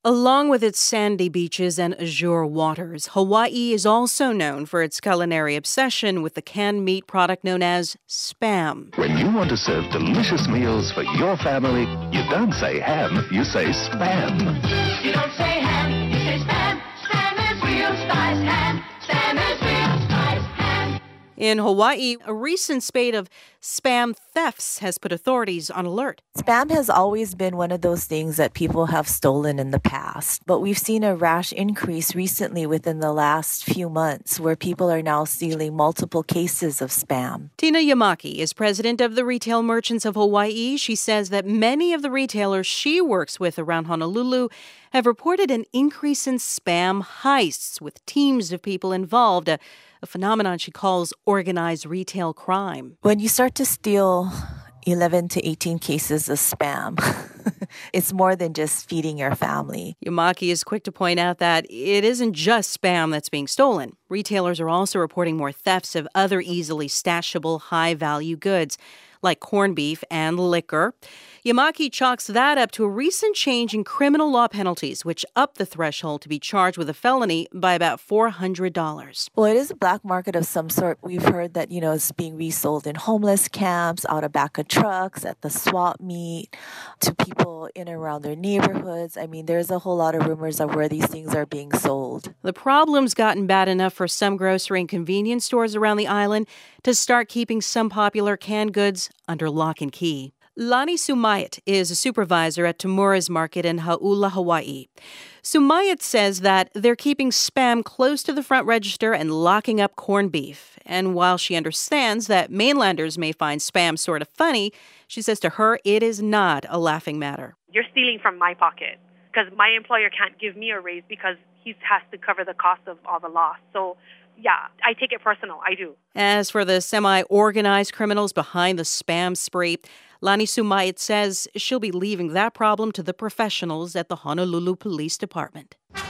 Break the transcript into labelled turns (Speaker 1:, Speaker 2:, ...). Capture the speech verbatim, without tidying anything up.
Speaker 1: Along with its sandy beaches and azure waters, Hawaii is also known for its culinary obsession with the canned meat product known as Spam.
Speaker 2: When you want to serve delicious meals for your family, you don't say ham, you say Spam.
Speaker 3: You don't say ham, you say Spam. Spam is real spice ham. Spam is real spice ham.
Speaker 1: In Hawaii, a recent spate of Spam thefts has put authorities on alert.
Speaker 4: Spam has always been one of those things that people have stolen in the past, but we've seen a rash increase recently within the last few months where people are now stealing multiple cases of Spam.
Speaker 1: Tina Yamaki is president of the Retail Merchants of Hawaii. She says that many of the retailers she works with around Honolulu have reported an increase in Spam heists with teams of people involved, a, a phenomenon she calls organized retail crime.
Speaker 4: When you start to steal eleven to eighteen cases of Spam, it's more than just feeding your family.
Speaker 1: Yamaki is quick to point out that it isn't just Spam that's being stolen. Retailers are also reporting more thefts of other easily stashable high-value goods, like corned beef and liquor. Yamaki chalks that up to a recent change in criminal law penalties, which upped the threshold to be charged with a felony by about four hundred dollars.
Speaker 4: Well, it is a black market of some sort. We've heard that, you know, it's being resold in homeless camps, out of back of trucks, at the swap meet, to people in and around their neighborhoods. I mean, there's a whole lot of rumors of where these things are being sold.
Speaker 1: The problem's gotten bad enough for some grocery and convenience stores around the island to start keeping some popular canned goods under lock and key. Lani Sumayat is a supervisor at Tamura's Market in Hauula, Hawaii. Sumayat says that they're keeping Spam close to the front register and locking up corned beef. And while she understands that mainlanders may find Spam sort of funny, she says to her it is not a laughing matter.
Speaker 5: You're stealing from my pocket because my employer can't give me a raise because he has to cover the cost of all the loss. So yeah, I take it personal. I do.
Speaker 1: As for the semi-organized criminals behind the Spam spree, Lani Sumayat says she'll be leaving that problem to the professionals at the Honolulu Police Department.